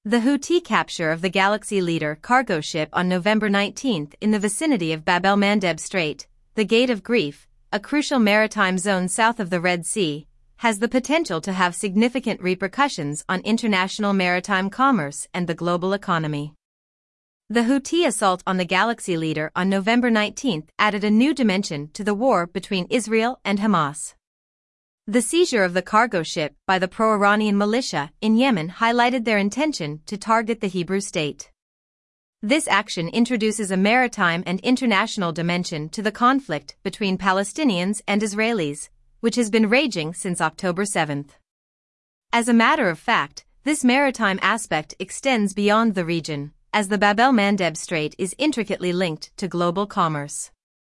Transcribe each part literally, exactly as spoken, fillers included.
The Houthi capture of the Galaxy Leader cargo ship on November nineteenth in the vicinity of Bab el-Mandeb Strait, the Gate of Grief, a crucial maritime zone south of the Red Sea, has the potential to have significant repercussions on international maritime commerce and the global economy. The Houthi assault on the Galaxy Leader on November nineteenth added a new dimension to the war between Israel and Hamas. The seizure of the cargo ship by the pro-Iranian militia in Yemen highlighted their intention to target the Hebrew state. This action introduces a maritime and international dimension to the conflict between Palestinians and Israelis, which has been raging since October seventh. As a matter of fact, this maritime aspect extends beyond the region, as the Bab el-Mandeb Strait is intricately linked to global commerce.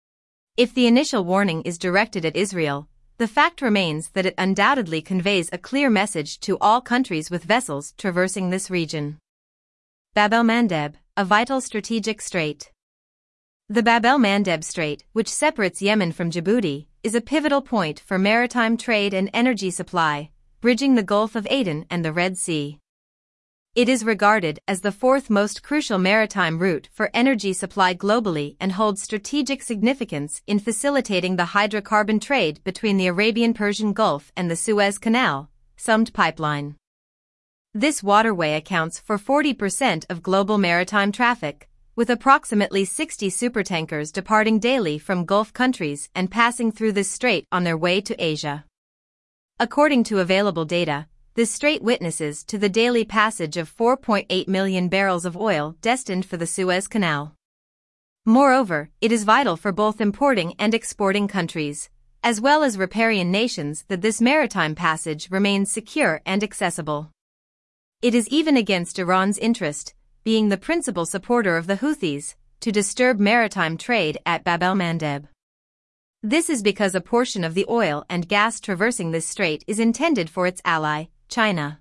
If the initial warning is directed at Israel, the fact remains that it undoubtedly conveys a clear message to all countries with vessels traversing this region. Bab el-Mandeb, a vital strategic strait. The Bab el-Mandeb Strait, which separates Yemen from Djibouti, is a pivotal point for maritime trade and energy supply, bridging the Gulf of Aden and the Red Sea. It is regarded as the fourth most crucial maritime route for energy supply globally and holds strategic significance in facilitating the hydrocarbon trade between the Arabian-Persian Gulf and the Suez Canal, S U M D pipeline. This waterway accounts for forty percent of global maritime traffic, with approximately sixty supertankers departing daily from Gulf countries and passing through this strait on their way to Asia. According to available data, this strait witnesses to the daily passage of four point eight million barrels of oil destined for the Suez Canal. Moreover, it is vital for both importing and exporting countries, as well as riparian nations, that this maritime passage remains secure and accessible. It is even against Iran's interest, being the principal supporter of the Houthis, to disturb maritime trade at Bab el-Mandeb. This is because a portion of the oil and gas traversing this strait is intended for its ally, China.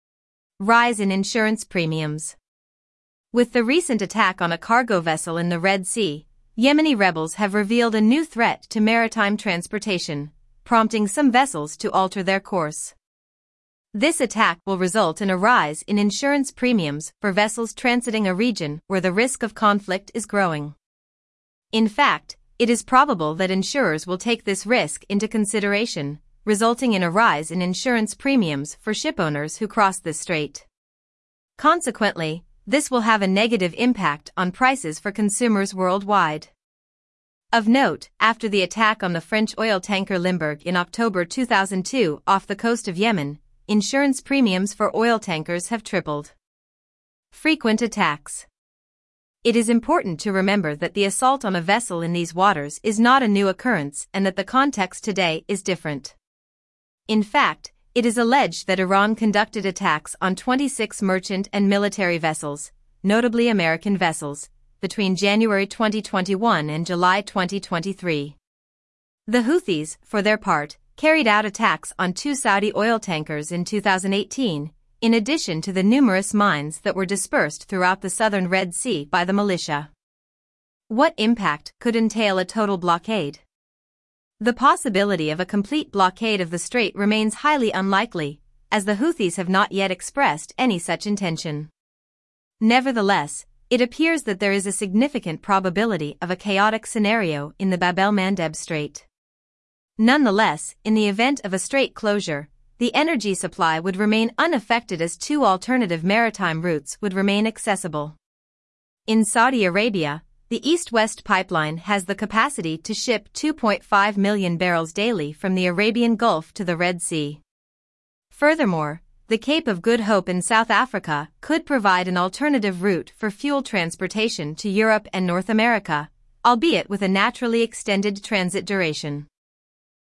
Rise in insurance premiums. With the recent attack on a cargo vessel in the Red Sea, Yemeni rebels have revealed a new threat to maritime transportation, prompting some vessels to alter their course. This attack will result in a rise in insurance premiums for vessels transiting a region where the risk of conflict is growing. In fact, it is probable that insurers will take this risk into consideration, resulting in a rise in insurance premiums for shipowners who cross this strait. Consequently, this will have a negative impact on prices for consumers worldwide. Of note, after the attack on the French oil tanker Limburg in October two thousand two off the coast of Yemen, insurance premiums for oil tankers have tripled. Frequent attacks. It is important to remember that the assault on a vessel in these waters is not a new occurrence and that the context today is different. In fact, it is alleged that Iran conducted attacks on twenty-six merchant and military vessels, notably American vessels, between January twenty twenty-one and July twenty twenty-three. The Houthis, for their part, carried out attacks on two Saudi oil tankers in two thousand eighteen, in addition to the numerous mines that were dispersed throughout the southern Red Sea by the militia. What impact could entail a total blockade? The possibility of a complete blockade of the strait remains highly unlikely, as the Houthis have not yet expressed any such intention. Nevertheless, it appears that there is a significant probability of a chaotic scenario in the Bab el-Mandeb Strait. Nonetheless, in the event of a strait closure, the energy supply would remain unaffected as two alternative maritime routes would remain accessible. In Saudi Arabia, the East-West pipeline has the capacity to ship two point five million barrels daily from the Arabian Gulf to the Red Sea. Furthermore, the Cape of Good Hope in South Africa could provide an alternative route for fuel transportation to Europe and North America, albeit with a naturally extended transit duration.